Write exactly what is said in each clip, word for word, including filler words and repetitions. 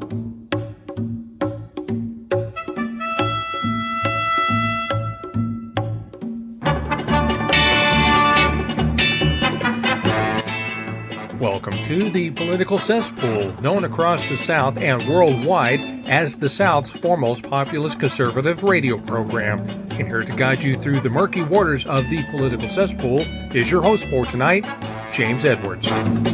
Welcome to the Political Cesspool, known across the South and worldwide as the South's foremost populist conservative radio program. And here to guide you through the murky waters of the Political Cesspool is your host for tonight, James Edwards.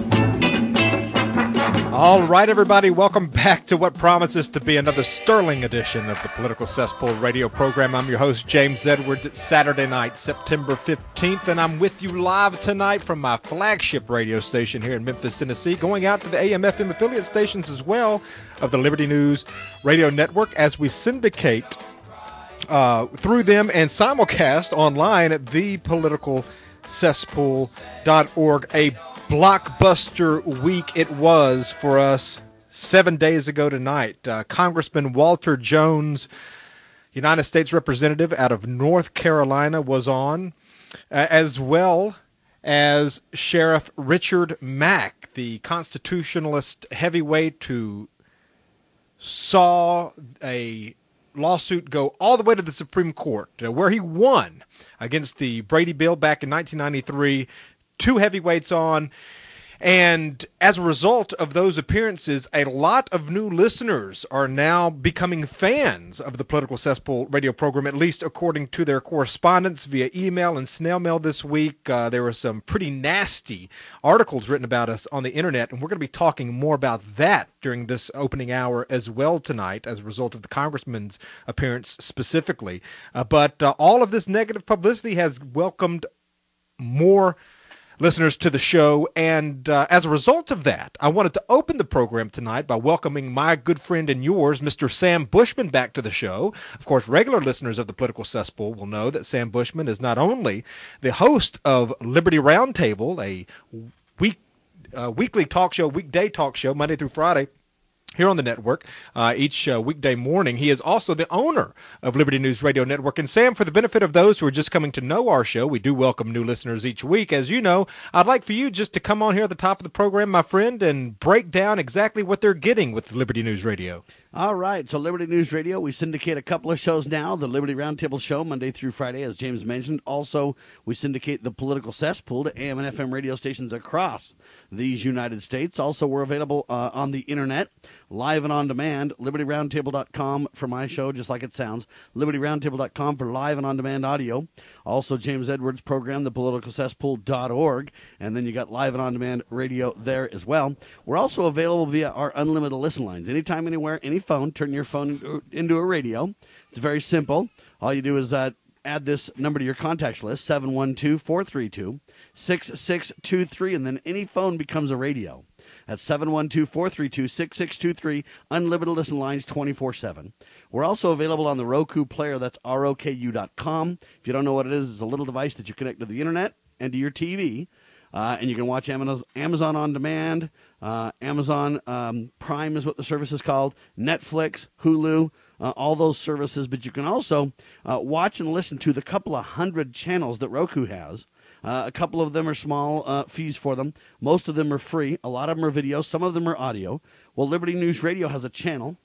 All right, everybody, welcome back to what promises to be another sterling edition of the Political Cesspool radio program. I'm your host, James Edwards. It's Saturday night, September fifteenth, and I'm with you live tonight from my flagship radio station here in Memphis, Tennessee, going out to the A M F M affiliate stations as well of the Liberty News Radio Network as we syndicate uh, through them and simulcast online at the political cesspool dot org. A blockbuster week it was for us seven days ago tonight. Uh, Congressman Walter Jones, United States Representative out of North Carolina, was on, uh, as well as Sheriff Richard Mack, the constitutionalist heavyweight who saw a lawsuit go all the way to the Supreme Court, uh, where he won against the Brady Bill back in nineteen ninety-three. Two heavyweights on, and as a result of those appearances, a lot of new listeners are now becoming fans of the Political Cesspool radio program, at least according to their correspondence via email and snail mail this week. Uh, there were some pretty nasty articles written about us on the internet, and we're going to be talking more about that during this opening hour as well tonight as a result of the congressman's appearance specifically. Uh, but uh, all of this negative publicity has welcomed more listeners to the show, and uh, as a result of that, I wanted to open the program tonight by welcoming my good friend and yours, Mister Sam Bushman, back to the show. Of course, regular listeners of the Political Cesspool will know that Sam Bushman is not only the host of Liberty Roundtable, a week uh, weekly talk show, weekday talk show, Monday through Friday, here on the network, uh, each uh, weekday morning. He is also the owner of Liberty News Radio Network. And Sam, for the benefit of those who are just coming to know our show, we do welcome new listeners each week. As you know, I'd like for you just to come on here at the top of the program, my friend, and break down exactly what they're getting with Liberty News Radio. All right, so Liberty News Radio, we syndicate a couple of shows now. The Liberty Roundtable Show, Monday through Friday, as James mentioned. Also, we syndicate the Political Cesspool to A M and F M radio stations across these United States. Also, we're available uh, on the internet, live and on demand, liberty roundtable dot com for my show, just like it sounds, liberty roundtable dot com for live and on-demand audio. Also, James Edwards' program, the political cesspool dot org, and then you got live and on-demand radio there as well. We're also available via our unlimited listen lines. Anytime, anywhere, any phone, turn your phone into, into a radio. It's very simple. All you do is uh, add this number to your contacts list, seven one two, four three two, six six two three, and then any phone becomes a radio. That's seven one two, four three two, six six two three, unlimited listen lines twenty-four seven. We're also available on the Roku player, that's R O K U dot com. If you don't know what it is, it's a little device that you connect to the internet and to your T V, uh, and you can watch Amazon On Demand, uh, Amazon um, Prime is what the service is called, Netflix, Hulu, Uh, all those services, but you can also uh, watch and listen to the couple of hundred channels that Roku has. Uh, a couple of them are small uh, fees for them. Most of them are free. A lot of them are video. Some of them are audio. Well, Liberty News Radio has a channel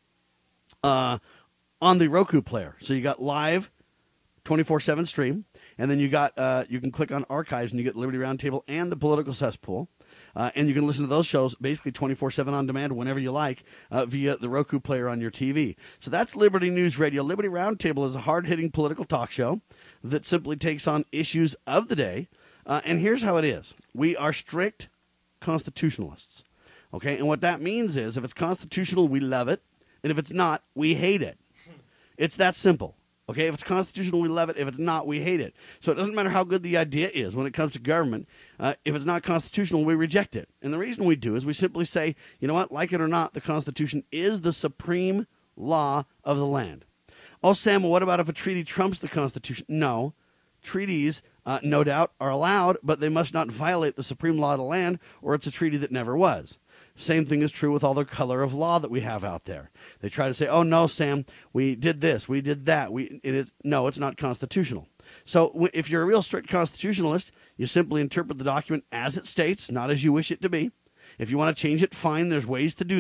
uh, on the Roku player. So you got live twenty-four seven stream, and then you got uh, you can click on archives, and you get Liberty Roundtable and the Political Cesspool. Uh, and you can listen to those shows basically twenty-four seven on demand whenever you like uh, via the Roku player on your T V. So that's Liberty News Radio. Liberty Roundtable is a hard-hitting political talk show that simply takes on issues of the day. Uh, and here's how it is. We are strict constitutionalists. Okay? And what that means is if it's constitutional, we love it. And if it's not, we hate it. It's that simple. Okay, if it's constitutional, we love it. If it's not, we hate it. So it doesn't matter how good the idea is when it comes to government. Uh, if it's not constitutional, we reject it. And the reason we do is we simply say, you know what, like it or not, the Constitution is the supreme law of the land. Oh, Sam, well, what about if a treaty trumps the Constitution? No. Treaties, uh, no doubt, are allowed, but they must not violate the supreme law of the land, or it's a treaty that never was. Same thing is true with all the color of law that we have out there. They try to say, oh, no, Sam, we did this, we did that. We, it is, no, it's not constitutional. So if you're a real strict constitutionalist, you simply interpret the document as it states, not as you wish it to be. If you want to change it, fine, there's ways to do that.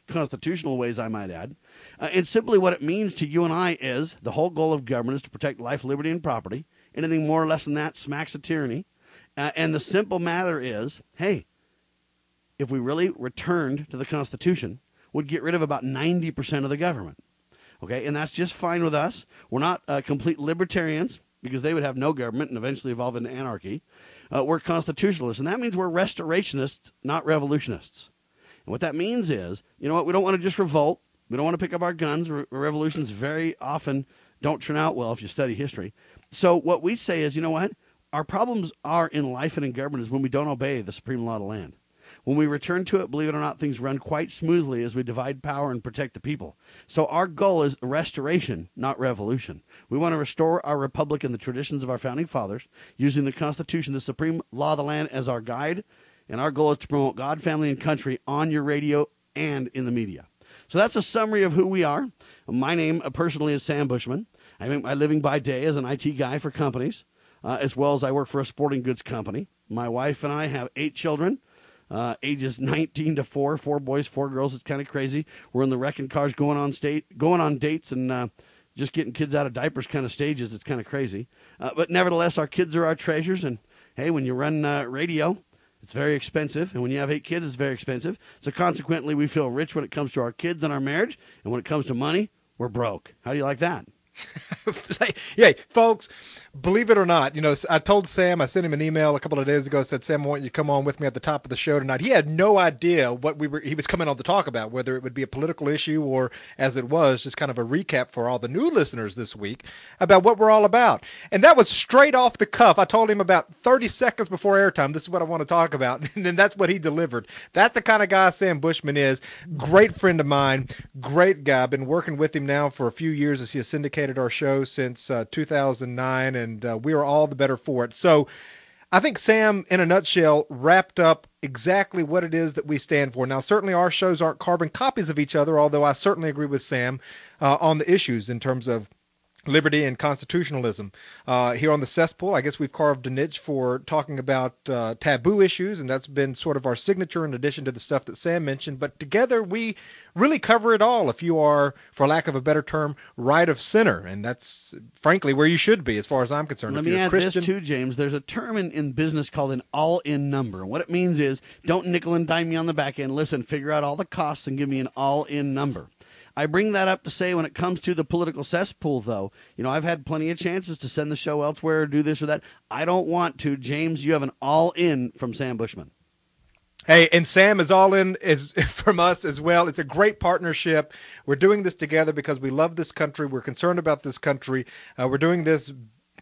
constitutional ways, I might add. Uh, and simply what it means to you and I is the whole goal of government is to protect life, liberty, and property. Anything more or less than that smacks of tyranny. Uh, and the simple matter is, hey, if we really returned to the Constitution, we'd get rid of about ninety percent of the government. Okay, and that's just fine with us. We're not uh, complete libertarians, because they would have no government and eventually evolve into anarchy. Uh, we're constitutionalists, and that means we're restorationists, not revolutionists. And what that means is, you know what, we don't want to just revolt. We don't want to pick up our guns. Re- revolutions very often don't turn out well if you study history. So what we say is, you know what, our problems are in life and in government is when we don't obey the supreme law of the land. When we return to it, believe it or not, things run quite smoothly as we divide power and protect the people. So our goal is restoration, not revolution. We want to restore our republic in the traditions of our founding fathers, using the Constitution, the supreme law of the land, as our guide. And our goal is to promote God, family, and country on your radio and in the media. So that's a summary of who we are. My name uh, personally is Sam Bushman. I make my living by day as an I T guy for companies, uh, as well as I work for a sporting goods company. My wife and I have eight children. Uh, ages nineteen to four, four boys, four girls. It's kind of crazy. We're in the wrecking cars going on state, going on dates and uh, just getting kids out of diapers kind of stages. It's kind of crazy. Uh, but nevertheless, our kids are our treasures. And, hey, when you run uh, radio, it's very expensive. And when you have eight kids, it's very expensive. So consequently, we feel rich when it comes to our kids and our marriage. And when it comes to money, we're broke. How do you like that? Yeah, folks, believe it or not, you know, I told Sam, I sent him an email a couple of days ago, I said, Sam, I want you to come on with me at the top of the show tonight. He had no idea what we were, he was coming on to talk about, whether it would be a political issue or, as it was, just kind of a recap for all the new listeners this week about what we're all about. And that was straight off the cuff. I told him about thirty seconds before airtime, this is what I want to talk about. And then that's what he delivered. That's the kind of guy Sam Bushman is. Great friend of mine, great guy. I've been working with him now for a few years as he has syndicated our show since uh, two thousand nine, and uh, we are all the better for it. So I think Sam, in a nutshell, wrapped up exactly what it is that we stand for. Now, certainly our shows aren't carbon copies of each other, although I certainly agree with Sam uh, on the issues in terms of liberty and constitutionalism. Uh, here on the Cesspool, I guess we've carved a niche for talking about uh, taboo issues, and that's been sort of our signature in addition to the stuff that Sam mentioned. But together, we really cover it all if you are, for lack of a better term, right of center. And that's, frankly, where you should be as far as I'm concerned. Let if me you're add Christian, this too, James. There's a term in, in business called an all-in number. And what it means is don't nickel and dime me on the back end. Listen, figure out all the costs and give me an all-in number. I bring that up to say when it comes to the political cesspool, though, you know, I've had plenty of chances to send the show elsewhere or do this or that. I don't want to. James, you have an all-in from Sam Bushman. Hey, and Sam is all in is from us as well. It's a great partnership. We're doing this together because we love this country. We're concerned about this country. Uh, we're doing this.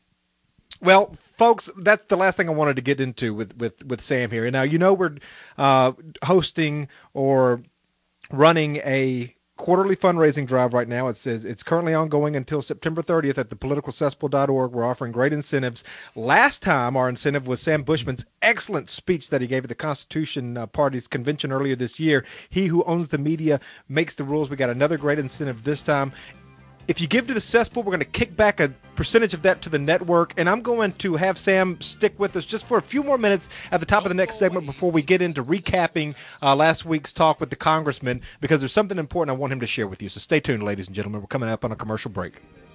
Well, folks, that's the last thing I wanted to get into with, with, with Sam here. Now, you know, we're uh, hosting or running a quarterly fundraising drive right now. It's it's currently ongoing until September thirtieth at the political cesspool dot org. We're offering great incentives. Last time, our incentive was Sam Bushman's excellent speech that he gave at the Constitution uh, Party's convention earlier this year. He who owns the media makes the rules. We got another great incentive this time. If you give to the cesspool, we're going to kick back a percentage of that to the network, and I'm going to have Sam stick with us just for a few more minutes at the top of the next segment before we get into recapping uh, last week's talk with the congressman, because there's something important I want him to share with you. So stay tuned, ladies and gentlemen. We're coming up on a commercial break.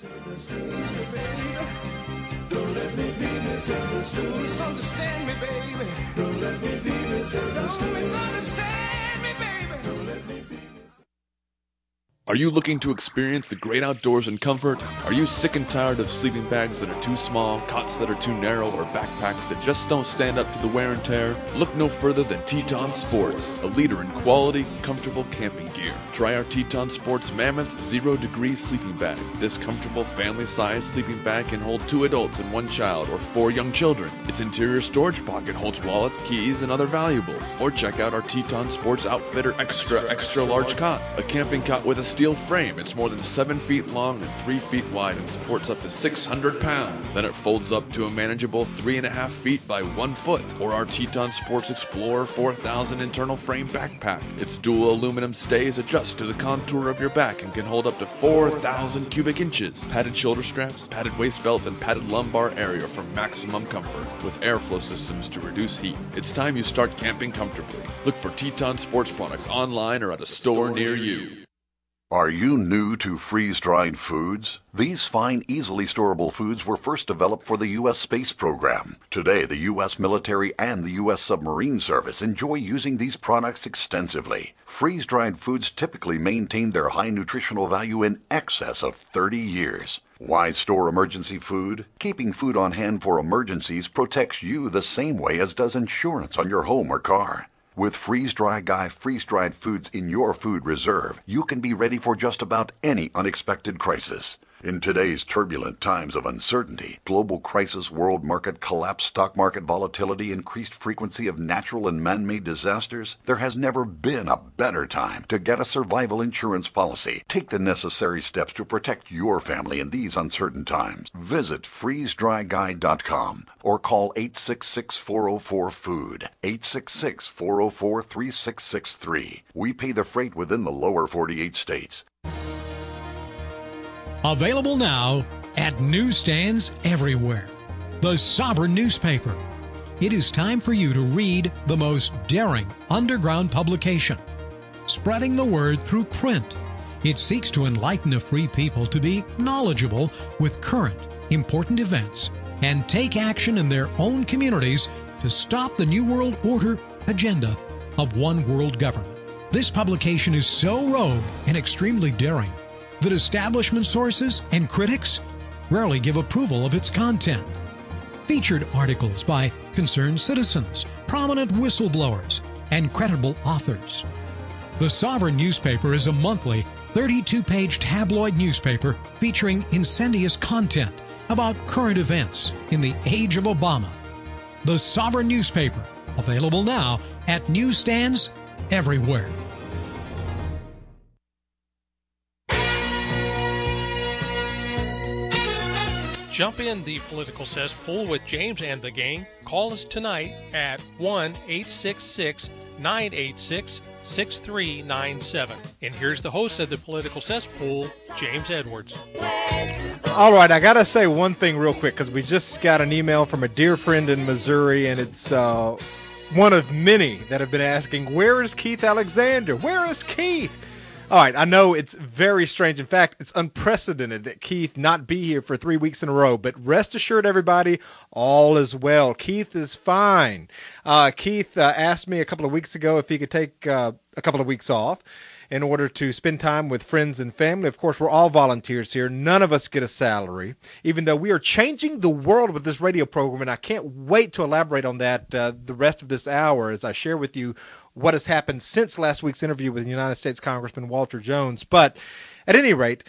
Are you looking to experience the great outdoors in comfort? Are you sick and tired of sleeping bags that are too small, cots that are too narrow, or backpacks that just don't stand up to the wear and tear? Look no further than Teton Sports, a leader in quality, comfortable camping gear. Try our Teton Sports Mammoth Zero Degree Sleeping Bag. This comfortable family-sized sleeping bag can hold two adults and one child, or four young children. Its interior storage pocket holds wallets, keys, and other valuables. Or check out our Teton Sports Outfitter Extra Extra Large Cot, a camping cot with a steel frame. It's more than seven feet long and three feet wide and supports up to six hundred pounds. Then it folds up to a manageable three and a half feet by one foot. Or our Teton Sports Explorer four thousand internal frame backpack. Its dual aluminum stays adjust to the contour of your back and can hold up to four thousand cubic inches. Padded shoulder straps, padded waist belts, and padded lumbar area for maximum comfort, with airflow systems to reduce heat. It's time you start camping comfortably. Look for Teton Sports products online or at a store near you. Are you new to freeze-dried foods? These fine, easily storable foods were first developed for the U S space program. Today, the U S military and the U S submarine service enjoy using these products extensively. Freeze-dried foods typically maintain their high nutritional value in excess of thirty years. Why store emergency food? Keeping food on hand for emergencies protects you the same way as does insurance on your home or car. With Freeze-Dry Guy freeze-dried foods in your food reserve, you can be ready for just about any unexpected crisis. In today's turbulent times of uncertainty, global crisis, world market collapse, stock market volatility, increased frequency of natural and man-made disasters, there has never been a better time to get a survival insurance policy. Take the necessary steps to protect your family in these uncertain times. Visit freeze dry guy dot com or call eight six six, four oh four, food, eight six six, four oh four, three six six three. We pay the freight within the lower forty-eight states. Available now at newsstands everywhere. The Sovereign newspaper. It is time for you to read the most daring underground publication, spreading the word through print. It seeks to enlighten a free people to be knowledgeable with current, important events and take action in their own communities to stop the New World Order agenda of one world government. This publication is so rogue and extremely daring that establishment sources and critics rarely give approval of its content. Featured articles by concerned citizens, prominent whistleblowers, and credible authors. The Sovereign newspaper is a monthly thirty-two page tabloid newspaper featuring incendious content about current events in the age of Obama. The Sovereign newspaper, available now at newsstands everywhere. Jump in the political cesspool with James and the gang. Call us tonight at one eight six six, nine eight six, six three nine seven. And here's the host of the political cesspool, James Edwards. All right, I got to say one thing real quick because we just got an email from a dear friend in Missouri, and it's uh, one of many that have been asking, where is Keith Alexander? Where is Keith? All right, I know it's very strange. In fact, it's unprecedented that Keith not be here for three weeks in a row. But rest assured, everybody, all is well. Keith is fine. Uh, Keith uh, asked me a couple of weeks ago if he could take uh, a couple of weeks off in order to spend time with friends and family. Of course, we're all volunteers here. None of us get a salary, even though we are changing the world with this radio program. And I can't wait to elaborate on that uh, the rest of this hour as I share with you what has happened since last week's interview with United States Congressman Walter Jones. But at any rate,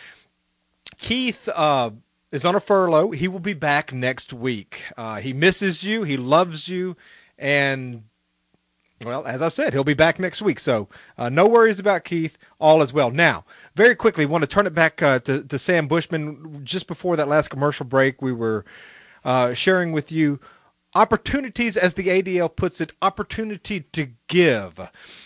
Keith uh, is on a furlough. He will be back next week. Uh, he misses you. He loves you. And, well, as I said, he'll be back next week. So uh, no worries about Keith. All is well. Now, very quickly, I want to turn it back uh, to, to Sam Bushman. Just before that last commercial break, we were uh, sharing with you opportunities, as the A D L puts it, opportunity to give.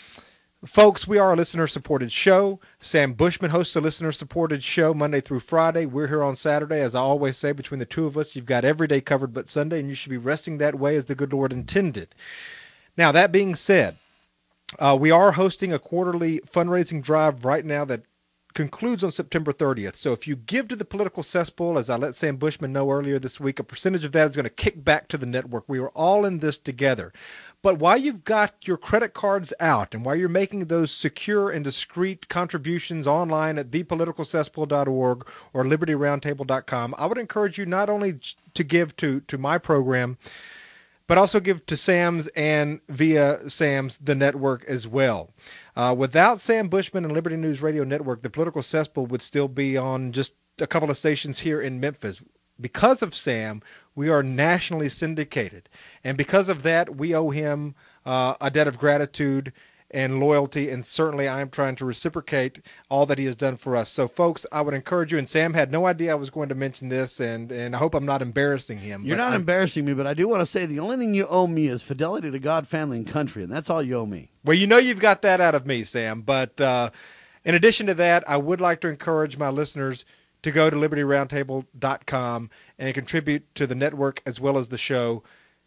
Folks, we are a listener-supported show. Sam Bushman hosts a listener-supported show Monday through Friday. We're here on Saturday. As I always say, between the two of us, you've got every day covered but Sunday, and you should be resting that way as the good Lord intended. Now, that being said, uh, we are hosting a quarterly fundraising drive right now that concludes on September thirtieth. So if you give to the political cesspool, as I let Sam Bushman know earlier this week, a percentage of that is going to kick back to the network. We are all in this together. But while you've got your credit cards out and while you're making those secure and discreet contributions online at the political cesspool dot org or liberty roundtable dot com, I would encourage you not only to give to, to my program, but also give to Sam's and via Sam's, the network as well. Uh, without Sam Bushman and Liberty News Radio Network, the Political Cesspool would still be on just a couple of stations here in Memphis. Because of Sam, we are nationally syndicated. And because of that, we owe him uh, a debt of gratitude and loyalty, and certainly I am trying to reciprocate all that he has done for us. So, folks, I would encourage you, and Sam had no idea I was going to mention this, and, and I hope I'm not embarrassing him. You're not I'm, embarrassing me, but I do want to say the only thing you owe me is fidelity to God, family, and country, and that's all you owe me. Well, you know you've got that out of me, Sam, but uh, in addition to that, I would like to encourage my listeners to go to liberty roundtable dot com and contribute to the network as well as the show,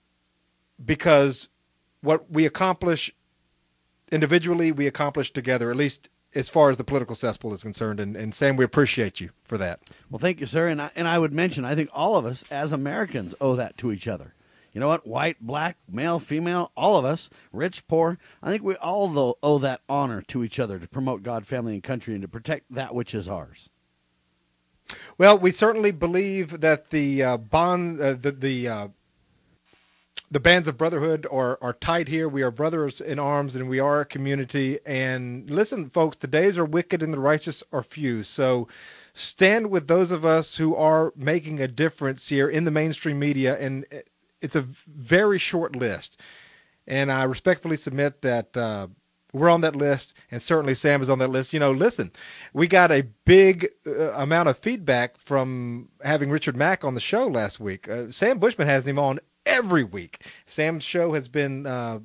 because what we accomplish individually, we accomplish together, at least as far as the political cesspool is concerned. And, and Sam, we appreciate you for that. Well, thank you, sir. And I, and I would mention, I think all of us as Americans owe that to each other. You know what? White, black, male, female, all of us, rich, poor, I think we all though owe that honor to each other to promote God, family, and country, and to protect that which is ours. Well, we certainly believe that the uh, bond, uh, the, the, uh, The bands of brotherhood are, are tight here. We are brothers in arms, and we are a community. And listen, folks, the days are wicked and the righteous are few. So stand with those of us who are making a difference here in the mainstream media. And it's a very short list. And I respectfully submit that uh, we're on that list, and certainly Sam is on that list. You know, listen, we got a big uh, amount of feedback from having Richard Mack on the show last week. Uh, Sam Bushman has him on every week. Sam's show has been uh,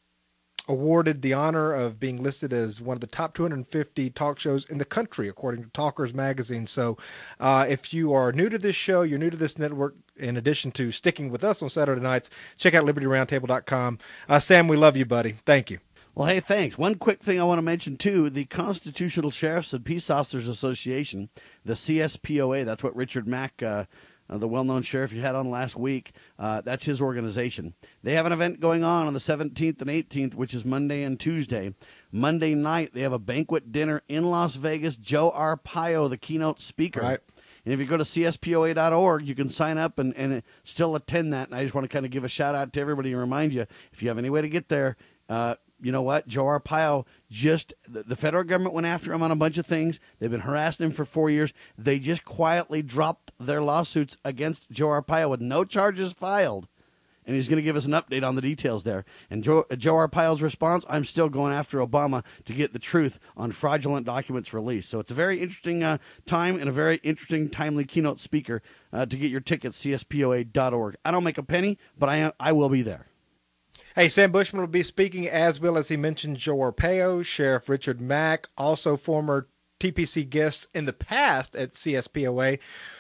awarded the honor of being listed as one of the top two hundred fifty talk shows in the country, according to Talkers Magazine. So uh, if you are new to this show, you're new to this network, in addition to sticking with us on Saturday nights, check out liberty roundtable dot com. Uh, Sam, we love you, buddy. Thank you. Well, hey, thanks. One quick thing I want to mention, too, the Constitutional Sheriffs and Peace Officers Association, the C S P O A, that's what Richard Mack uh, Uh, the well-known sheriff you had on last week, uh, that's his organization. They have an event going on on the seventeenth and eighteenth, which is Monday and Tuesday. Monday night, they have a banquet dinner in Las Vegas. Joe Arpaio, the keynote speaker. Right. And if you go to C S P O A dot org, you can sign up and, and still attend that. And I just want to kind of give a shout-out to everybody and remind you, if you have any way to get there, uh, you know what? Joe Arpaio just, the, the federal government went after him on a bunch of things. They've been harassing him for four years. They just quietly dropped their lawsuits against Joe Arpaio with no charges filed. And he's going to give us an update on the details there. And Joe, Joe Arpaio's response, I'm still going after Obama to get the truth on fraudulent documents released. So it's a very interesting uh, time and a very interesting, timely keynote speaker uh, to get your tickets, C S P O A dot org. I don't make a penny, but I, I will be there. Hey, Sam Bushman will be speaking, as well as he mentioned Joe Arpaio, Sheriff Richard Mack, also former T P C guests in the past at C S P O A,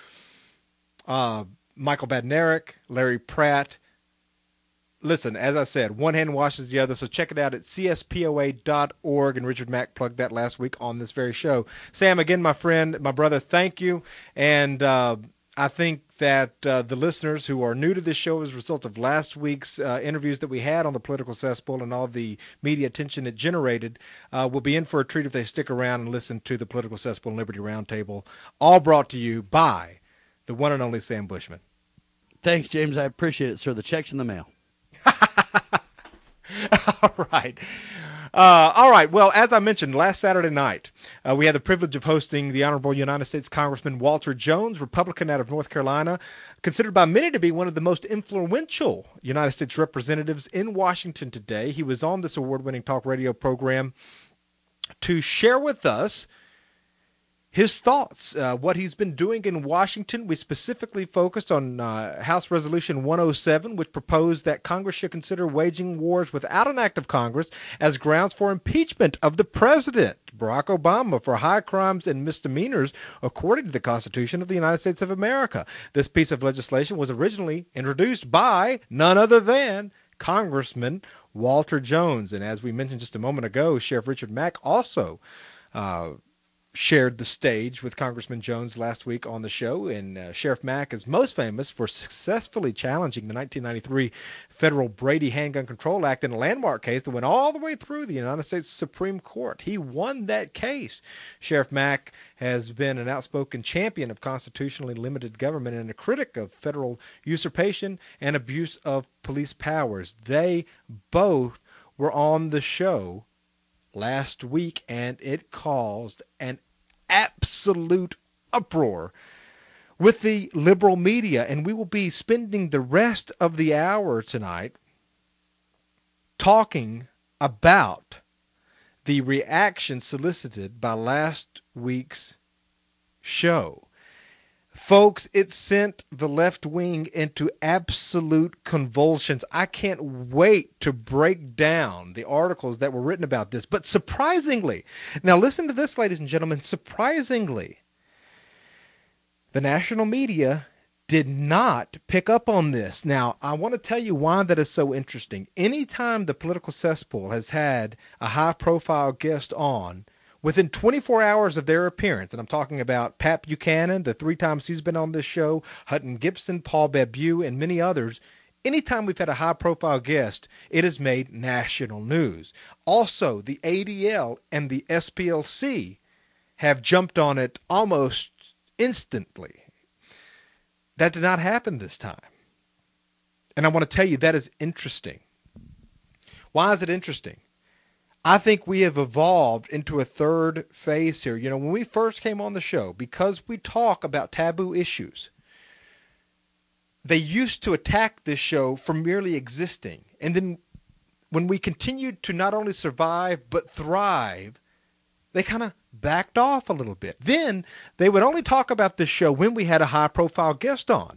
uh, Michael Badnarik, Larry Pratt. Listen, as I said, one hand washes the other, so check it out at C S P O A dot org, and Richard Mack plugged that last week on this very show. Sam, again, my friend, my brother, thank you, and uh, I think that uh, the listeners who are new to this show as a result of last week's uh, interviews that we had on the political cesspool and all the media attention it generated uh, will be in for a treat if they stick around and listen to the political cesspool and Liberty Roundtable, all brought to you by the one and only Sam Bushman. Thanks, James. I appreciate it, sir. The check's in the mail. All right. Uh, all right. Well, as I mentioned, last Saturday night, uh, we had the privilege of hosting the Honorable United States Congressman Walter Jones, Republican out of North Carolina, considered by many to be one of the most influential United States representatives in Washington today. He was on this award-winning talk radio program to share with us his thoughts, uh, what he's been doing in Washington. We specifically focused on uh, House Resolution one oh seven, which proposed that Congress should consider waging wars without an act of Congress as grounds for impeachment of the president, Barack Obama, for high crimes and misdemeanors, according to the Constitution of the United States of America. This piece of legislation was originally introduced by none other than Congressman Walter Jones. And as we mentioned just a moment ago, Sheriff Richard Mack also uh, shared the stage with Congressman Jones last week on the show, and uh, Sheriff Mack is most famous for successfully challenging the nineteen ninety-three federal Brady Handgun Control Act in a landmark case that went all the way through the United States Supreme Court. He won that case. Sheriff Mack has been an outspoken champion of constitutionally limited government and a critic of federal usurpation and abuse of police powers. They both were on the show last week, and it caused an absolute uproar with the liberal media. And we will be spending the rest of the hour tonight talking about the reaction solicited by last week's show. Folks, it sent the left wing into absolute convulsions. I can't wait to break down the articles that were written about this. But surprisingly, now listen to this, ladies and gentlemen, surprisingly, the national media did not pick up on this. Now, I want to tell you why that is so interesting. Anytime the political cesspool has had a high-profile guest on, within twenty-four hours of their appearance, and I'm talking about Pat Buchanan, the three times he's been on this show, Hutton Gibson, Paul Bebu, and many others, anytime we've had a high-profile guest, it has made national news. Also, the A D L and the S P L C have jumped on it almost instantly. That did not happen this time. And I want to tell you that is interesting. Why is it interesting? I think we have evolved into a third phase here. You know, when we first came on the show, because we talk about taboo issues, they used to attack this show for merely existing. And then when we continued to not only survive but thrive, they kind of backed off a little bit. Then they would only talk about this show when we had a high-profile guest on.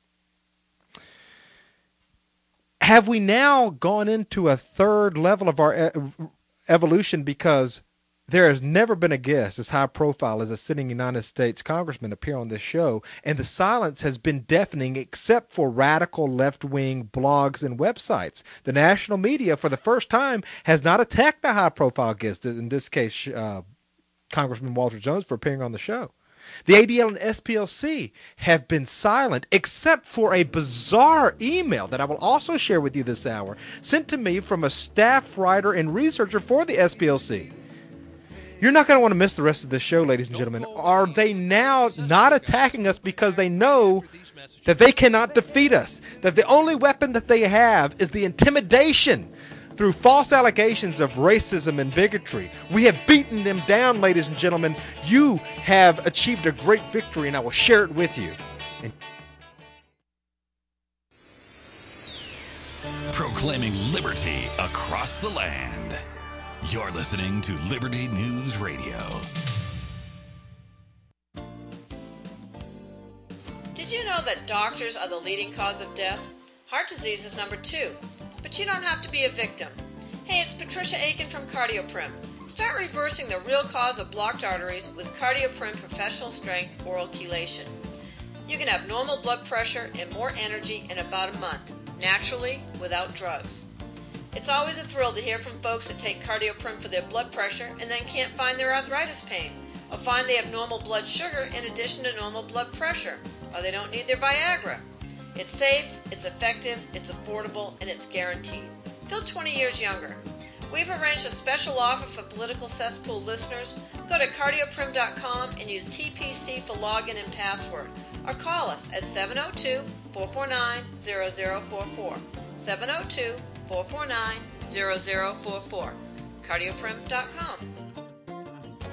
Have we now gone into a third level of our e- evolution because there has never been a guest as high-profile as a sitting United States congressman appear on this show, and the silence has been deafening except for radical left-wing blogs and websites. The national media, for the first time, has not attacked a high-profile guest, in this case, uh, Congressman Walter Jones, for appearing on the show. The A D L and S P L C have been silent except for a bizarre email that I will also share with you this hour, sent to me from a staff writer and researcher for the S P L C. You're not going to want to miss the rest of this show, ladies and gentlemen. Are they now not attacking us because they know that they cannot defeat us? That the only weapon that they have is the intimidation through false allegations of racism and bigotry. We have beaten them down, ladies and gentlemen. You have achieved a great victory, and I will share it with you. And proclaiming liberty across the land. You're listening to Liberty News Radio. Did you know that doctors are the leading cause of death? Heart disease is number two. But you don't have to be a victim. Hey, it's Patricia Aiken from CardioPrim. Start reversing the real cause of blocked arteries with CardioPrim Professional Strength Oral Chelation. You can have normal blood pressure and more energy in about a month, naturally, without drugs. It's always a thrill to hear from folks that take CardioPrim for their blood pressure and then can't find their arthritis pain, or find they have normal blood sugar in addition to normal blood pressure, or they don't need their Viagra. It's safe, it's effective, it's affordable, and it's guaranteed. Feel twenty years younger. We've arranged a special offer for Political Cesspool listeners. Go to cardioprim dot com and use T P C for login and password. Or call us at seven oh two, four four nine, zero zero four four. seven oh two, four four nine, zero zero four four. cardioprim dot com.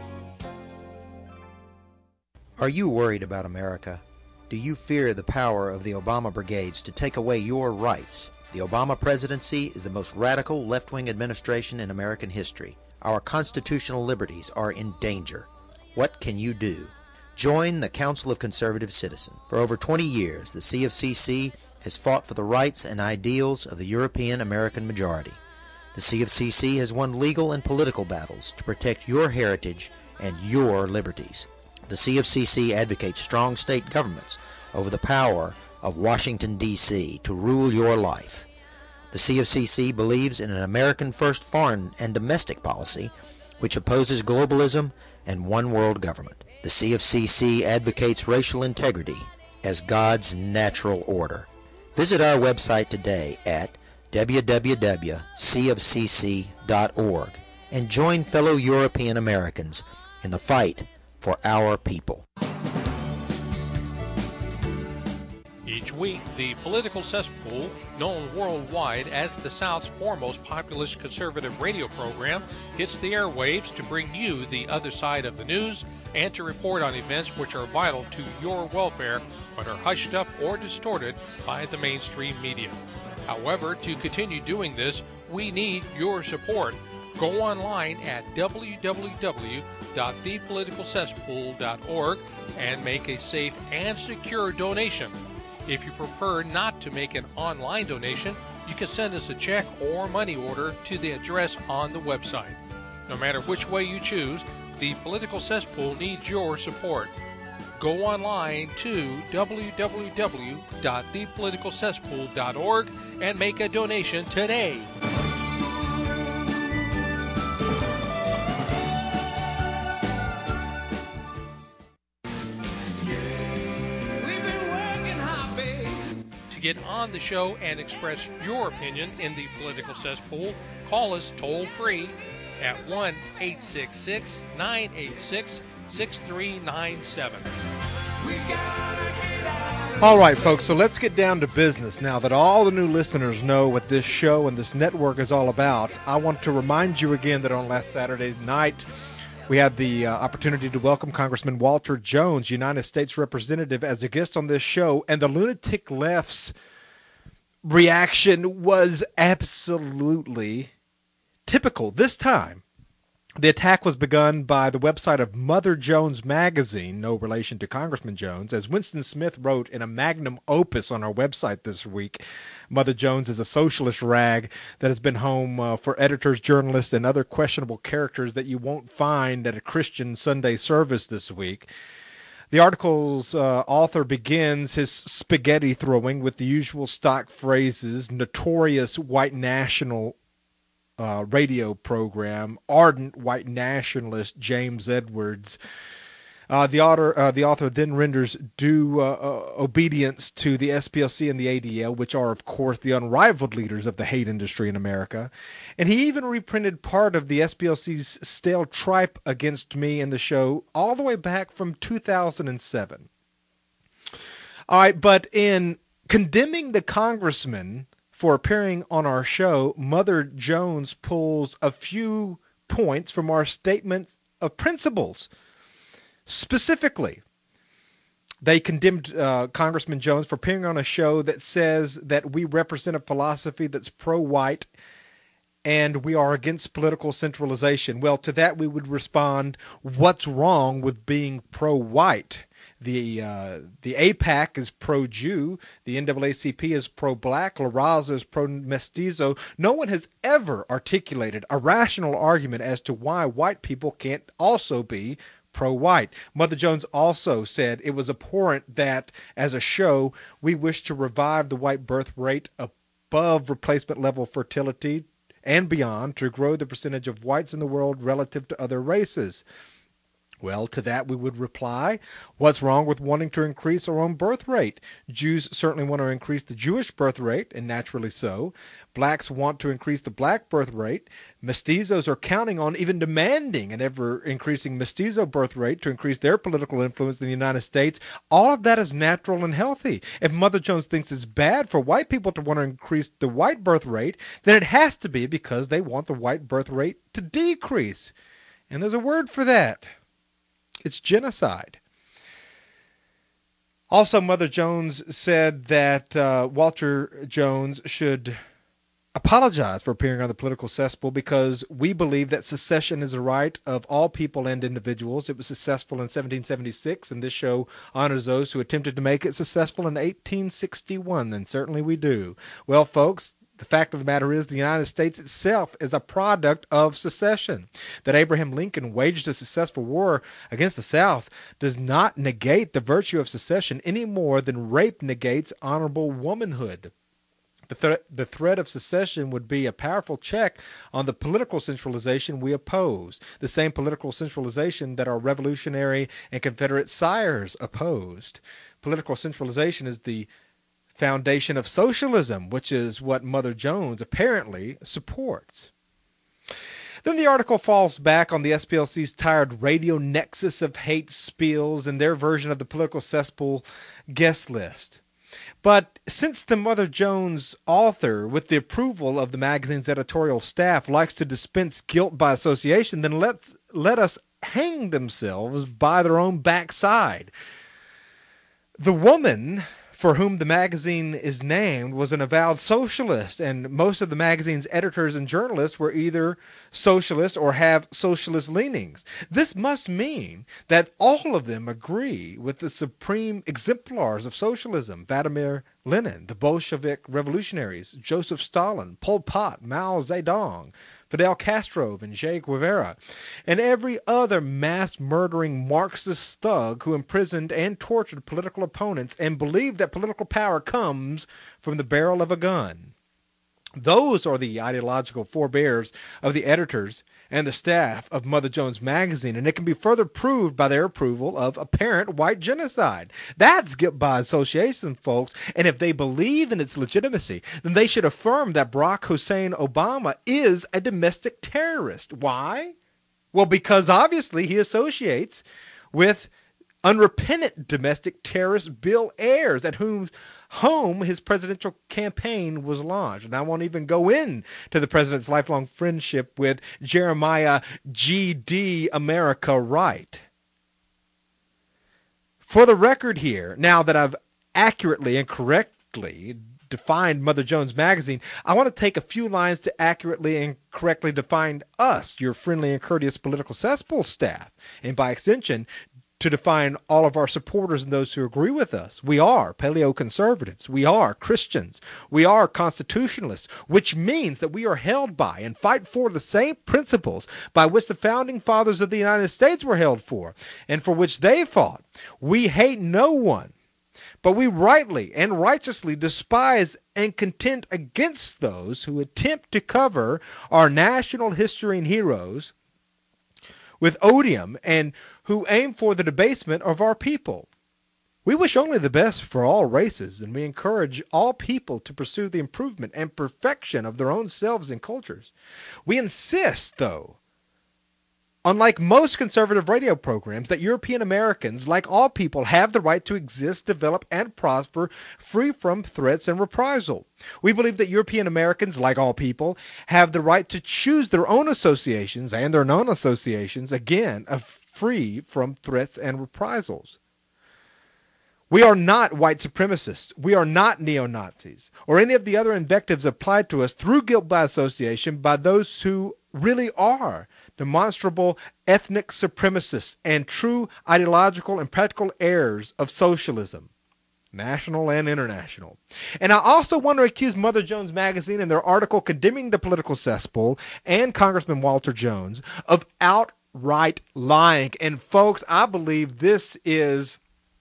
Are you worried about America? Do you fear the power of the Obama brigades to take away your rights? The Obama presidency is the most radical left-wing administration in American history. Our constitutional liberties are in danger. What can you do? Join the Council of Conservative Citizens. For over twenty years, the C of C C has fought for the rights and ideals of the European American majority. The C of C C has won legal and political battles to protect your heritage and your liberties. The C of C C advocates strong state governments over the power of Washington, D C to rule your life. The C of C C believes in an American-first foreign and domestic policy which opposes globalism and one-world government. The C of C C advocates racial integrity as God's natural order. Visit our website today at w w w dot c of c c dot org and join fellow European Americans in the fight for our people. Each week, the Political Cesspool, known worldwide as the South's foremost populist conservative radio program, hits the airwaves to bring you the other side of the news and to report on events which are vital to your welfare but are hushed up or distorted by the mainstream media. However, to continue doing this, we need your support. Go online at w w w dot the political cesspool dot org and make a safe and secure donation. If you prefer not to make an online donation, you can send us a check or money order to the address on the website. No matter which way you choose, the Political Cesspool needs your support. Go online to w w w dot the political cesspool dot org and make a donation today. To get on the show and express your opinion in the Political Cesspool, call us toll free at one eight six six, nine eight six, six three nine seven. All right, folks, so let's get down to business. Now that all the new listeners know what this show and this network is all about, I want to remind you again that on last Saturday night, we had the uh, opportunity to welcome Congressman Walter Jones, United States Representative, as a guest on this show, and the lunatic left's reaction was absolutely typical. This time, the attack was begun by the website of Mother Jones Magazine, no relation to Congressman Jones. As Winston Smith wrote in a magnum opus on our website this week, Mother Jones is a socialist rag that has been home uh, for editors, journalists, and other questionable characters that you won't find at a Christian Sunday service this week. The article's uh, author begins his spaghetti throwing with the usual stock phrases: notorious white national Uh, radio program, ardent white nationalist James Edwards. Uh, the author, uh, the author then renders due uh, uh, obedience to the S P L C and the A D L, which are, of course, the unrivaled leaders of the hate industry in America. And he even reprinted part of the S P L C's stale tripe against me in the show all the way back from two thousand seven. All right, but in condemning the congressman for appearing on our show, Mother Jones pulls a few points from our statement of principles. Specifically, they condemned uh, Congressman Jones for appearing on a show that says that we represent a philosophy that's pro-white and we are against political centralization. Well, to that we would respond, what's wrong with being pro-white? The uh, the A PAC is pro-Jew. The N double A C P is pro-black. La Raza is pro-mestizo. No one has ever articulated a rational argument as to why white people can't also be pro-white. Mother Jones also said it was abhorrent that, as a show, we wish to revive the white birth rate above replacement level fertility and beyond to grow the percentage of whites in the world relative to other races. Well, to that we would reply, what's wrong with wanting to increase our own birth rate? Jews certainly want to increase the Jewish birth rate, and naturally so. Blacks want to increase the black birth rate. Mestizos are counting on, even demanding, an ever-increasing mestizo birth rate to increase their political influence in the United States. All of that is natural and healthy. If Mother Jones thinks it's bad for white people to want to increase the white birth rate, then it has to be because they want the white birth rate to decrease. And there's a word for that. It's genocide. Also, Mother Jones said that uh, Walter Jones should apologize for appearing on the Political Cesspool because we believe that secession is a right of all people and individuals. It was successful in seventeen seventy-six, and this show honors those who attempted to make it successful in eighteen sixty-one, and certainly we do. Well, folks, the fact of the matter is the United States itself is a product of secession. That Abraham Lincoln waged a successful war against the South does not negate the virtue of secession any more than rape negates honorable womanhood. The, th- the threat of secession would be a powerful check on the political centralization we oppose, the same political centralization that our Revolutionary and Confederate sires opposed. Political centralization is the foundation of socialism, which is what Mother Jones apparently supports. Then the article falls back on the S P L C's tired radio nexus of hate spills and their version of the Political Cesspool guest list. But since the Mother Jones author, with the approval of the magazine's editorial staff, likes to dispense guilt by association, then let's, let us hang themselves by their own backside. The woman for whom the magazine is named, was an avowed socialist, and most of the magazine's editors and journalists were either socialist or have socialist leanings. This must mean that all of them agree with the supreme exemplars of socialism: Vladimir Lenin, the Bolshevik revolutionaries, Joseph Stalin, Pol Pot, Mao Zedong, Fidel Castro, and Che Guevara, and every other mass-murdering Marxist thug who imprisoned and tortured political opponents and believed that political power comes from the barrel of a gun. Those are the ideological forebears of the editors and the staff of Mother Jones Magazine, and it can be further proved by their approval of apparent white genocide. That's guilt by association, folks, and if they believe in its legitimacy, then they should affirm that Barack Hussein Obama is a domestic terrorist. Why? Well, because obviously he associates with unrepentant domestic terrorist Bill Ayers, at whose home his presidential campaign was launched. And I won't even go into the president's lifelong friendship with Jeremiah G D America Wright. For the record here, now that I've accurately and correctly defined Mother Jones Magazine, I want to take a few lines to accurately and correctly define us, your friendly and courteous political cesspool staff, and by extension, to define all of our supporters and those who agree with us. We are paleo-conservatives. We are Christians. We are constitutionalists, which means that we are held by and fight for the same principles by which the founding fathers of the United States were held for and for which they fought. We hate no one, but we rightly and righteously despise and contend against those who attempt to cover our national history and heroes with odium and who aim for the debasement of our people. We wish only the best for all races, and we encourage all people to pursue the improvement and perfection of their own selves and cultures. We insist, though, unlike most conservative radio programs, that European Americans, like all people, have the right to exist, develop, and prosper free from threats and reprisal. We believe that European Americans, like all people, have the right to choose their own associations and their non-associations, again, free from threats and reprisals. We are not white supremacists. We are not neo-Nazis, or any of the other invectives applied to us through guilt by association by those who really are demonstrable ethnic supremacists and true ideological and practical heirs of socialism, national and international. And I also want to accuse Mother Jones Magazine in their article condemning the political cesspool and Congressman Walter Jones of outright lying. And folks, I believe this is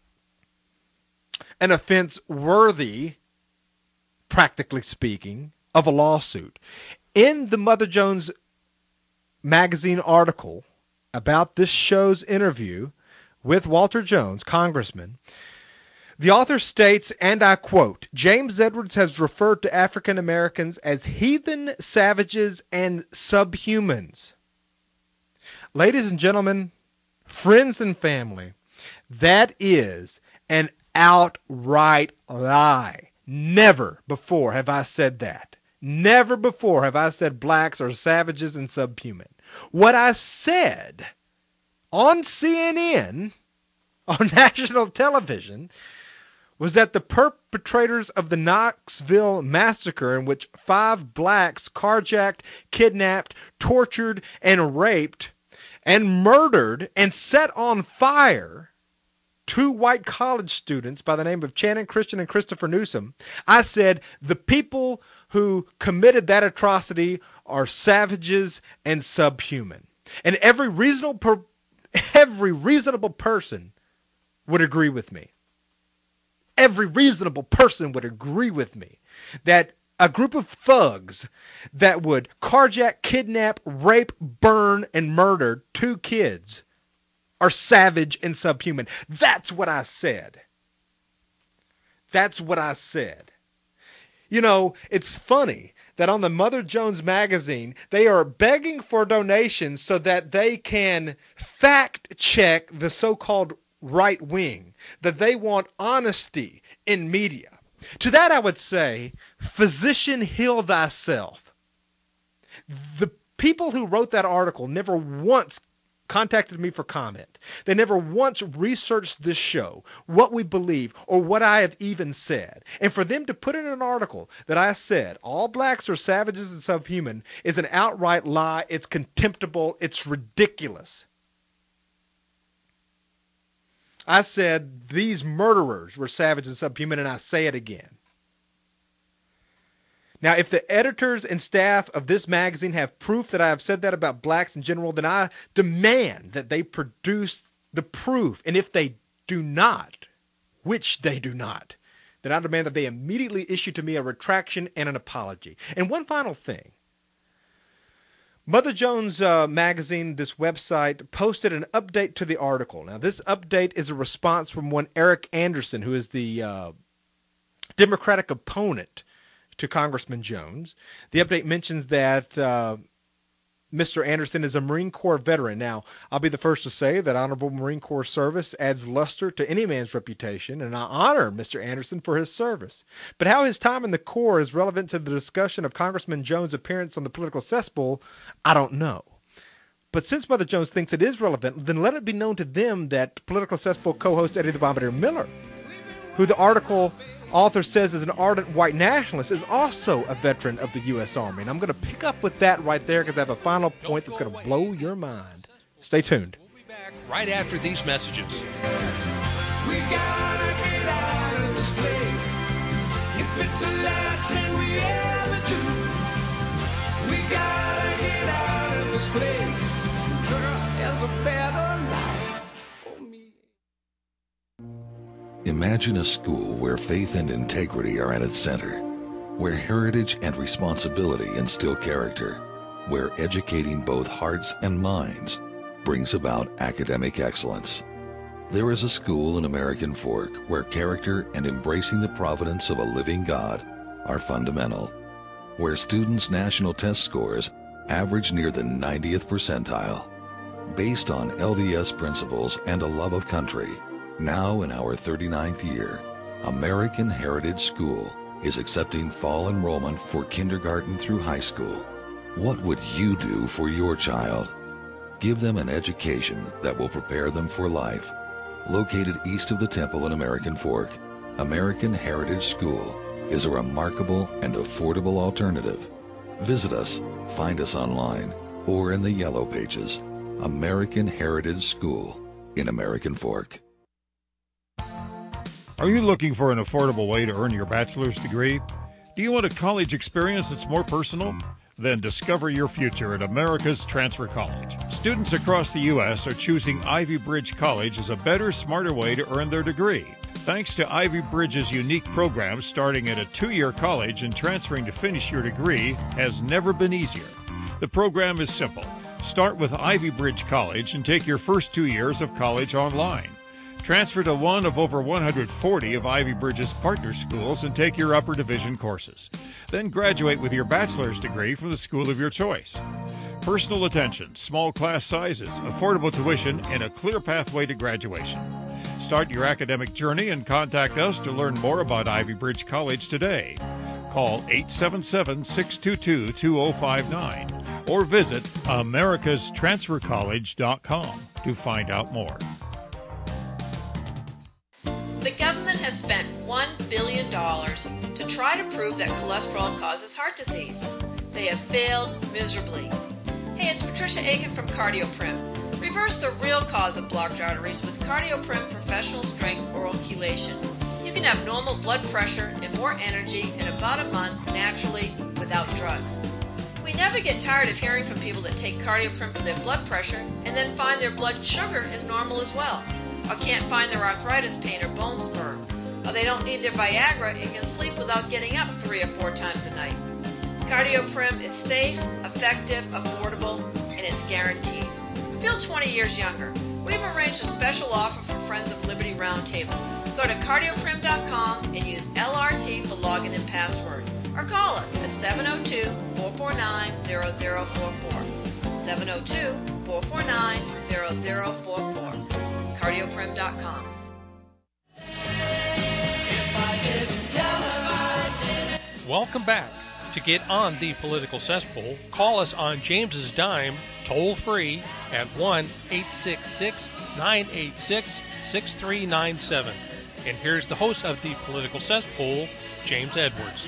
an offense worthy, practically speaking, of a lawsuit. In the Mother Jones Magazine article about this show's interview with Walter Jones, Congressman, the author states, and I quote, "James Edwards has referred to African Americans as heathen, savages, and subhumans." Ladies and gentlemen, friends and family, that is an outright lie. Never before have I said that. Never before have I said blacks are savages and subhuman. What I said on C N N, on national television, was that the perpetrators of the Knoxville massacre, in which five blacks carjacked, kidnapped, tortured, and raped, and murdered, and set on fire two white college students by the name of Channing Christian and Christopher Newsom, I said the people who committed that atrocity are savages and subhuman. And every reasonable per- every reasonable person would agree with me. Every reasonable person would agree with me that a group of thugs that would carjack, kidnap, rape, burn, and murder two kids are savage and subhuman. That's what I said. That's what I said. You know, it's funny that on the Mother Jones Magazine, they are begging for donations so that they can fact check the so-called right wing, that they want honesty in media. To that I would say, physician, heal thyself. The people who wrote that article never once contacted me for comment. They never once researched this show, what we believe, or what I have even said. And for them to put in an article that I said all blacks are savages and subhuman is an outright lie. It's contemptible. It's ridiculous. I said these murderers were savage and subhuman, and I say it again. Now, if the editors and staff of this magazine have proof that I have said that about blacks in general, then I demand that they produce the proof. And if they do not, which they do not, then I demand that they immediately issue to me a retraction and an apology. And one final thing. Mother Jones uh, magazine, this website, posted an update to the article. Now, this update is a response from one Eric Anderson, who is the uh, Democratic opponent to Congressman Jones. The update mentions that uh, Mister Anderson is a Marine Corps veteran. Now, I'll be the first to say that honorable Marine Corps service adds luster to any man's reputation, and I honor Mister Anderson for his service. But how his time in the Corps is relevant to the discussion of Congressman Jones' appearance on the political cesspool, I don't know. But since Mother Jones thinks it is relevant, then let it be known to them that political cesspool co-host Eddie the Bombardier Miller, who the article author says is an ardent white nationalist, is also a veteran of the U S Army. And I'm going to pick up with that right there because I have a final point that's going to blow your mind. Stay tuned. We'll be back right after these messages. We gotta get out of this place. If it's the last thing we ever do, we gotta get out of this place. Girl, there's a better life for me. Imagine a school where faith and integrity are at its center, where heritage and responsibility instill character, where educating both hearts and minds brings about academic excellence. There is a school in American Fork where character and embracing the providence of a living God are fundamental, where students' national test scores average near the ninetieth percentile. Based on L D S principles and a love of country, now in our thirty-ninth year, American Heritage School is accepting fall enrollment for kindergarten through high school. What would you do for your child? Give them an education that will prepare them for life. Located east of the Temple in American Fork, American Heritage School is a remarkable and affordable alternative. Visit us, find us online, or in the Yellow Pages. American Heritage School in American Fork. Are you looking for an affordable way to earn your bachelor's degree? Do you want a college experience that's more personal? Then discover your future at America's Transfer College. Students across the U S are choosing Ivy Bridge College as a better, smarter way to earn their degree. Thanks to Ivy Bridge's unique program, starting at a two-year college and transferring to finish your degree has never been easier. The program is simple. Start with Ivy Bridge College and take your first two years of college online. Transfer to one of over one hundred forty of Ivy Bridge's partner schools and take your upper division courses. Then graduate with your bachelor's degree from the school of your choice. Personal attention, small class sizes, affordable tuition, and a clear pathway to graduation. Start your academic journey and contact us to learn more about Ivy Bridge College today. Call eight seven seven, six two two, two zero five nine or visit americas transfer college dot com to find out more. The government has spent one billion dollars to try to prove that cholesterol causes heart disease. They have failed miserably. Hey, it's Patricia Aiken from CardioPrim. Reverse the real cause of blocked arteries with CardioPrim Professional Strength Oral Chelation. You can have normal blood pressure and more energy in about a month naturally without drugs. We never get tired of hearing from people that take CardioPrim for their blood pressure and then find their blood sugar is normal as well, or can't find their arthritis pain or bones burn, or they don't need their Viagra and can sleep without getting up three or four times a night. CardioPrim is safe, effective, affordable, and it's guaranteed. Feel twenty years younger. We've arranged a special offer for Friends of Liberty Roundtable. Go to cardioprim dot com and use L R T for login and password, or call us at seven oh two, four four nine, zero zero four four. seven oh two, four four nine, zero zero four four. cardioprim dot com. Welcome back To get on the political cesspool, call us on James's dime, toll free at one eight six six, nine eight six, six three nine seven. And here's the host of the political cesspool, James Edwards.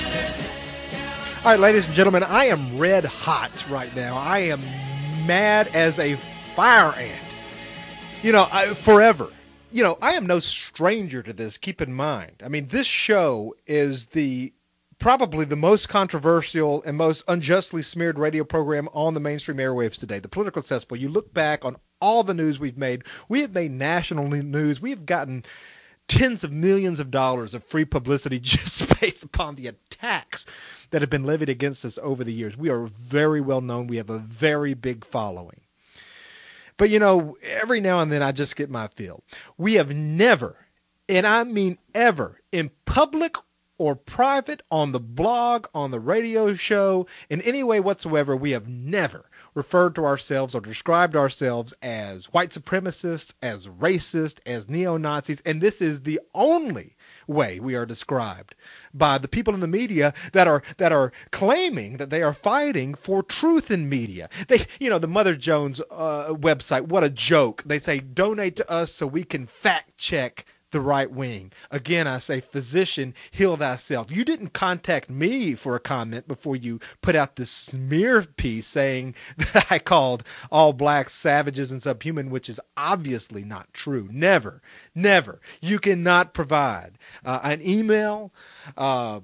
All right, ladies and gentlemen, I am red hot right now. I am mad as a fire ant. You know, I, forever. You know, I am no stranger to this, keep in mind. I mean, this show is the probably the most controversial and most unjustly smeared radio program on the mainstream airwaves today, the Political Cesspool. You look back on all the news we've made. We have made national news. We have gotten tens of millions of dollars of free publicity just based upon the attacks that have been levied against us over the years. We are very well known. We have a very big following. But, you know, every now and then I just get my fill. We have never, and I mean ever, in public or private, on the blog, on the radio show, in any way whatsoever, we have never referred to ourselves or described ourselves as white supremacists, as racist, as neo-Nazis, and this is the only way we are described by the people in the media that are that are claiming that they are fighting for truth in media. They, you know, the Mother Jones uh, website, what a joke. They say, donate to us so we can fact check the right wing. Again, I say, physician, heal thyself. You didn't contact me for a comment before you put out this smear piece saying that I called all blacks savages and subhuman, which is obviously not true. Never, never. You cannot provide uh, an email, uh,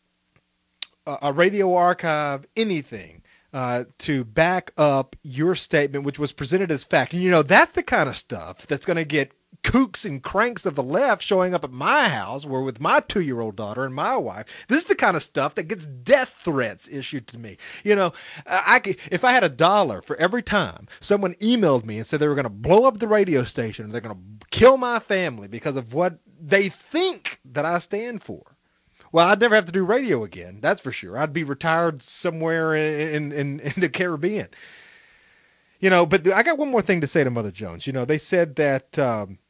a radio archive, anything Uh, to back up your statement, which was presented as fact. And, you know, that's the kind of stuff that's going to get kooks and cranks of the left showing up at my house, where with my two-year-old daughter and my wife. This is the kind of stuff that gets death threats issued to me. You know, I could, if I had a dollar for every time someone emailed me and said they were going to blow up the radio station, or they're going to kill my family because of what they think that I stand for, well, I'd never have to do radio again. That's for sure. I'd be retired somewhere in, in, in the Caribbean. You know, but I got one more thing to say to Mother Jones. You know, they said that, um,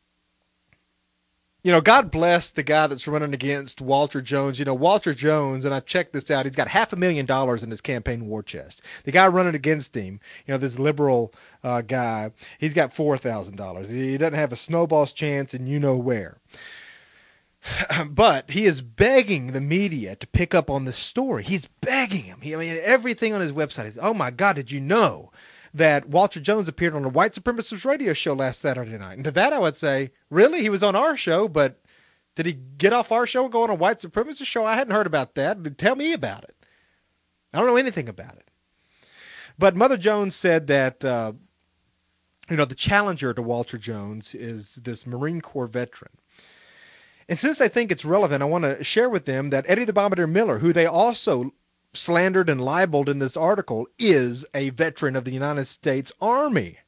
you know, God bless the guy that's running against Walter Jones. You know, Walter Jones, and I checked this out, he's got half a million dollars in his campaign war chest. The guy running against him, you know, this liberal uh, guy, he's got four thousand dollars. He doesn't have a snowball's chance, and you know where. But he is begging the media to pick up on this story. He's begging him. He, I mean, everything on his website is, oh my God, did you know that Walter Jones appeared on a white supremacist radio show last Saturday night? And to that I would say, really? He was on our show, but did he get off our show and go on a white supremacist show? I hadn't heard about that. Tell me about it. I don't know anything about it. But Mother Jones said that, uh, you know, the challenger to Walter Jones is this Marine Corps veteran. And since I think it's relevant, I want to share with them that Eddie the Bombardier Miller, who they also slandered and libeled in this article, is a veteran of the United States Army.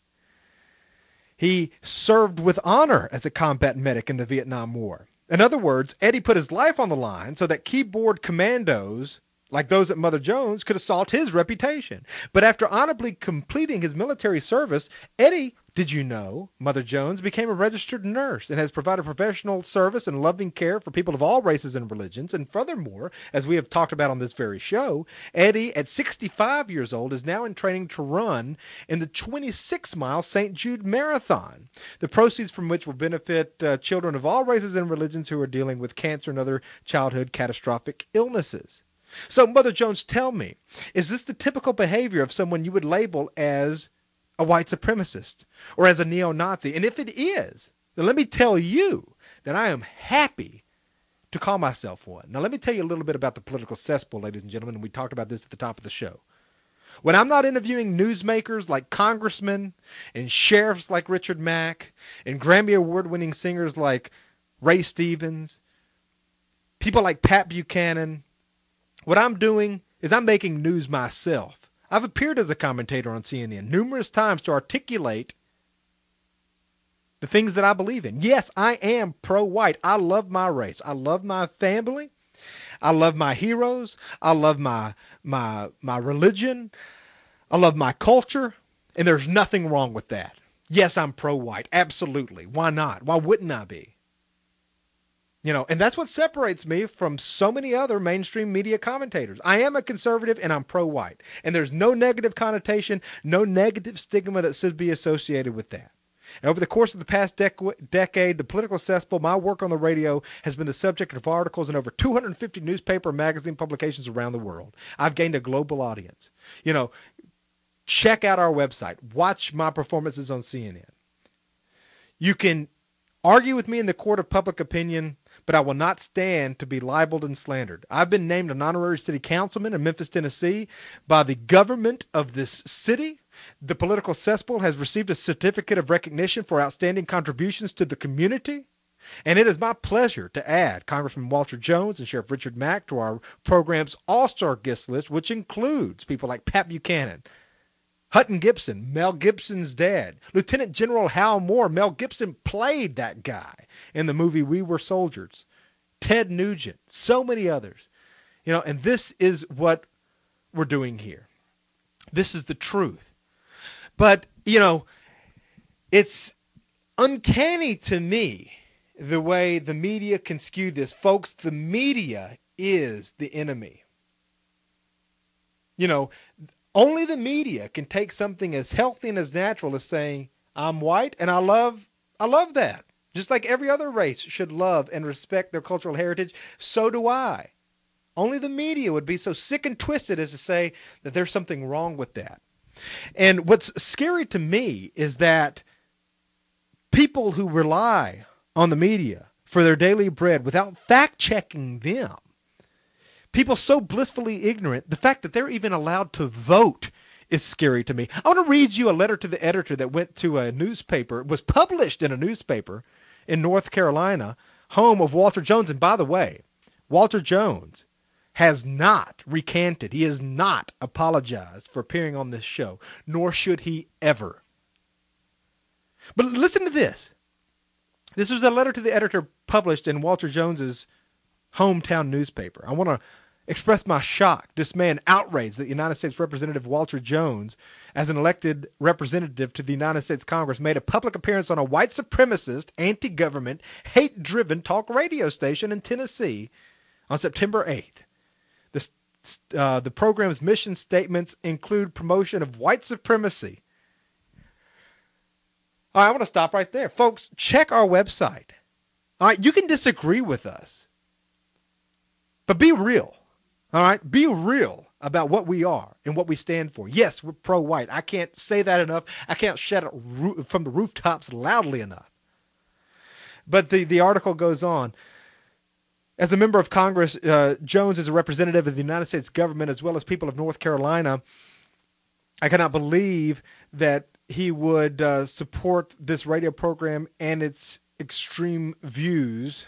He served with honor as a combat medic in the Vietnam War. In other words, Eddie put his life on the line so that keyboard commandos like those at Mother Jones could assault his reputation. But after honorably completing his military service, Eddie, did you know, Mother Jones became a registered nurse and has provided professional service and loving care for people of all races and religions. And furthermore, as we have talked about on this very show, Eddie, at sixty-five years old, is now in training to run in the twenty-six mile Saint Jude Marathon, the proceeds from which will benefit uh, children of all races and religions who are dealing with cancer and other childhood catastrophic illnesses. So, Mother Jones, tell me, is this the typical behavior of someone you would label as a white supremacist or as a neo-Nazi? And if it is, then let me tell you that I am happy to call myself one. Now, let me tell you a little bit about the political cesspool, ladies and gentlemen, and we talked about this at the top of the show. When I'm not interviewing newsmakers like congressmen and sheriffs like Richard Mack and Grammy Award-winning singers like Ray Stevens, people like Pat Buchanan, what I'm doing is I'm making news myself. I've appeared as a commentator on C N N numerous times to articulate the things that I believe in. Yes, I am pro-white. I love my race. I love my family. I love my heroes. I love my my my religion. I love my culture. And there's nothing wrong with that. Yes, I'm pro-white. Absolutely. Why not? Why wouldn't I be? You know, and that's what separates me from so many other mainstream media commentators. I am a conservative and I'm pro-white. And there's no negative connotation, no negative stigma that should be associated with that. And over the course of the past dec- decade, the political cesspool, my work on the radio, has been the subject of articles in over two hundred fifty newspaper and magazine publications around the world. I've gained a global audience. You know, check out our website. Watch my performances on C N N. You can argue with me in the court of public opinion, but I will not stand to be libeled and slandered. I've been named an honorary city councilman in Memphis, Tennessee by the government of this city. The political cesspool has received a certificate of recognition for outstanding contributions to the community. And it is my pleasure to add Congressman Walter Jones and Sheriff Richard Mack to our program's all-star guest list, which includes people like Pat Buchanan, Hutton Gibson, Mel Gibson's dad, Lieutenant General Hal Moore. Mel Gibson played that guy in the movie We Were Soldiers. Ted Nugent, so many others. You know, and this is what we're doing here. This is the truth. But, you know, it's uncanny to me the way the media can skew this. Folks, the media is the enemy. You know, only the media can take something as healthy and as natural as saying, I'm white and I love I love that. Just like every other race should love and respect their cultural heritage, so do I. Only the media would be so sick and twisted as to say that there's something wrong with that. And what's scary to me is that people who rely on the media for their daily bread without fact-checking them, people so blissfully ignorant, the fact that they're even allowed to vote is scary to me. I want to read you a letter to the editor that went to a newspaper, was published in a newspaper in North Carolina, home of Walter Jones. And by the way, Walter Jones has not recanted. He has not apologized for appearing on this show, nor should he ever. But listen to this. This was a letter to the editor published in Walter Jones's hometown newspaper. I want to express my shock, dismay, and outrage that United States Representative Walter Jones, as an elected representative to the United States Congress, made a public appearance on a white supremacist, anti-government, hate-driven talk radio station in Tennessee on September eighth. The, uh, the program's mission statements include promotion of white supremacy. All right, I want to stop right there. Folks, check our website. All right, you can disagree with us, but be real. All right, be real about what we are and what we stand for. Yes, we're pro-white. I can't say that enough. I can't shout it from the rooftops loudly enough. But the, the article goes on. As a member of Congress, uh, Jones is a representative of the United States government as well as people of North Carolina. I cannot believe that he would uh, support this radio program and its extreme views.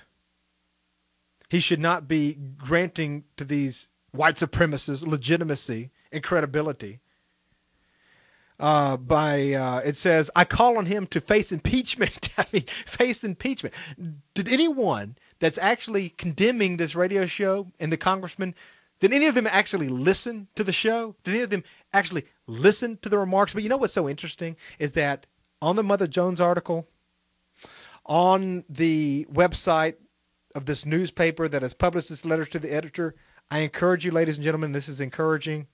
He should not be granting to these white supremacists legitimacy and credibility. Uh, by uh, it says, I call on him to face impeachment. I mean, face impeachment. Did anyone that's actually condemning this radio show and the congressman, did any of them actually listen to the show? Did any of them actually listen to the remarks? But you know what's so interesting is that on the Mother Jones article, on the website of this newspaper that has published this letter to the editor, I encourage you, ladies and gentlemen, this is encouraging,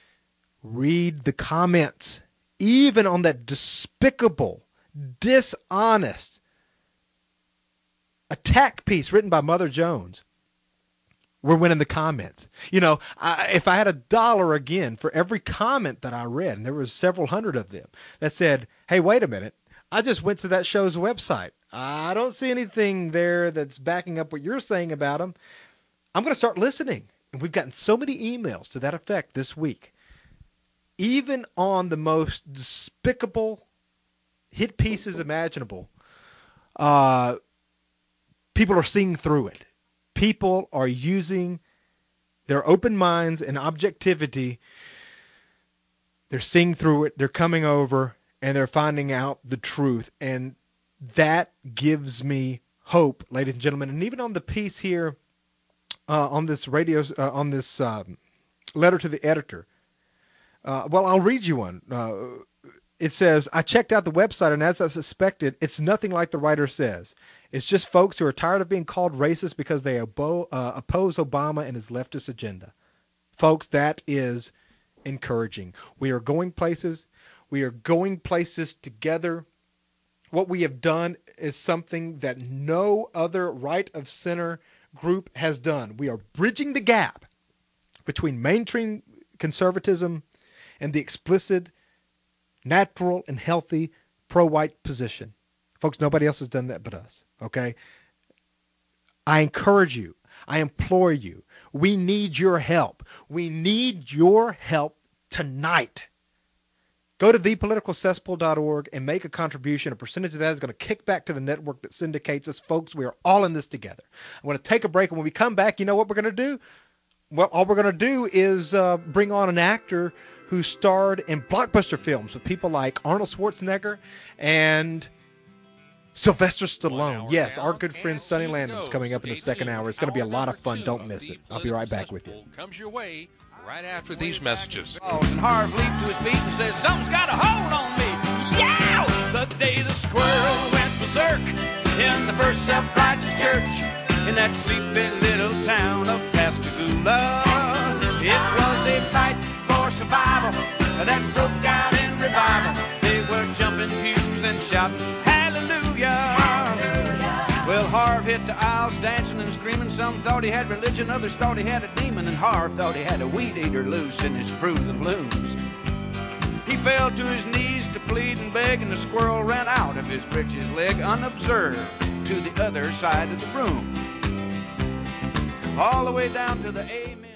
read the comments. Even on that despicable, dishonest attack piece written by Mother Jones, we're winning the comments. You know, I, if I had a dollar again for every comment that I read, and there was several hundred of them, that said, hey, wait a minute, I just went to that show's website. I don't see anything there that's backing up what you're saying about them. I'm going to start listening. And we've gotten so many emails to that effect this week. Even on the most despicable hit pieces imaginable, uh, people are seeing through it. People are using their open minds and objectivity. They're seeing through it. They're coming over and they're finding out the truth. And that gives me hope, ladies and gentlemen. And even on the piece here, uh, on this radio, uh, on this um, letter to the editor, Uh, well, I'll read you one. Uh, it says, I checked out the website, and as I suspected, it's nothing like the writer says. It's just folks who are tired of being called racist because they abo- uh, oppose Obama and his leftist agenda. Folks, that is encouraging. We are going places. We are going places together. What we have done is something that no other right of center group has done. We are bridging the gap between mainstream conservatism and the explicit, natural, and healthy pro-white position. Folks, nobody else has done that but us, okay? I encourage you. I implore you. We need your help. We need your help tonight. Go to the political cesspool dot org and make a contribution. A percentage of that is going to kick back to the network that syndicates us. Folks, we are all in this together. I'm going to take a break, and when we come back, you know what we're going to do? Well, all we're going to do is uh, bring on an actor who starred in blockbuster films with people like Arnold Schwarzenegger and Sylvester Stallone. Yes, our good friend Sonny Landham is coming up in the second hour. It's going to be a lot of fun. Don't miss it. I'll be right back with you. Comes your way right after these messages. And Harv leaped to his feet and said, something's got a hold on me. Yeah! The day the squirrel went berserk in the first self-righteous church in that sleepy little town of Pascagoula. It was a fight for survival that broke out in revival. They were jumping pews and shouting, hallelujah. Hallelujah. Well, Harv hit the aisles dancing and screaming. Some thought he had religion, others thought he had a demon, and Harv thought he had a weed eater loose in his Fruit of the Blooms. He fell to his knees to plead and beg, and the squirrel ran out of his britches leg unobserved to the other side of the room. All the way down to the amen.